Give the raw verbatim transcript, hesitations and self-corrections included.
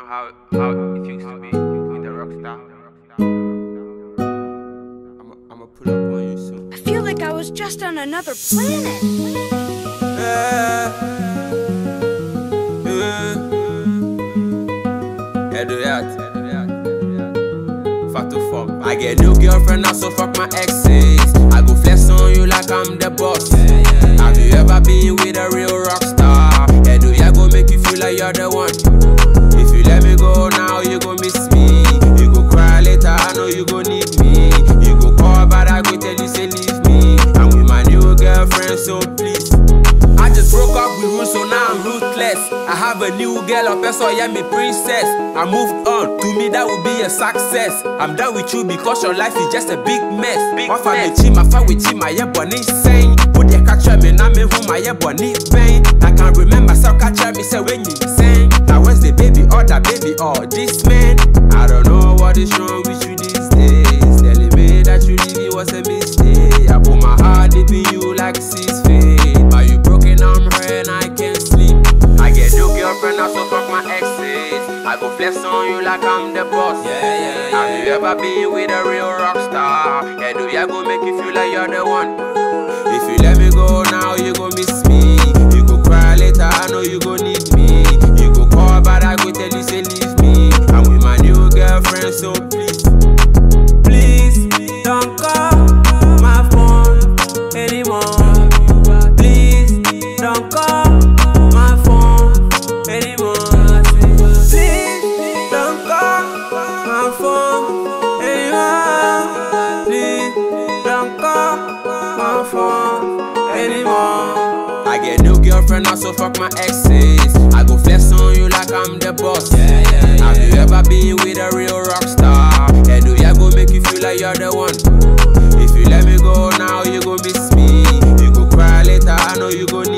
how how it used to be with a rock star. I'ma I'ma pull up on you soon. I feel like I was just on another planet. Yeah. Yeah. Head to that. Fatal form. I get new girlfriend now, so fuck my exes. I go flex on you like I'm the boss. Have you ever been with a real rock star? Head to ya go make you feel like you're the one. If you let me go now, you gon' miss me. You go cry later, I know you gon' need me. You go call, but I go tell you say leave me. I'm with my new girlfriend, so please. I just broke up with Ruth, so now I'm ruthless. I have a new girl up, so I am a princess. I moved on, to me that would be a success. I'm done with you because your life is just a big mess. Big mess. My chima, fa with chima, yeah, but insane. Put the catcher me, now me home, my yeah, but need pain. I can't remember, so catcher me say when you sing. Now where's the baby, or the baby, or this man? I don't know what is wrong with you these days. Telling me that you leave it was a mistake. I put my heart deep in you like six feet. But you broken arm her and I can't sleep. I get new girlfriend now, so fuck my exes. I go flex on you like I'm the boss. Yeah, yeah, yeah. Have you ever been with a real rock star? Yeah, do ya go make you feel like you're the one? If you let me go now, you gon' miss me. You go cry later, I know you gon' need me. You go call, but I go tell you say leave me. I'm with my new girlfriend, so please, please don't call my phone anymore. Please don't call my phone anymore. Please don't call my phone anymore. Please don't call my phone anymore. I get new girlfriend now, so fuck my exes. I go flex on you like I'm the boss. Yeah, yeah, yeah. Have you ever been with a real rock star? Yeah, do ya go make you feel like you're the one? If you let me go now, you gon' miss me. You go cry later, I know you gon' need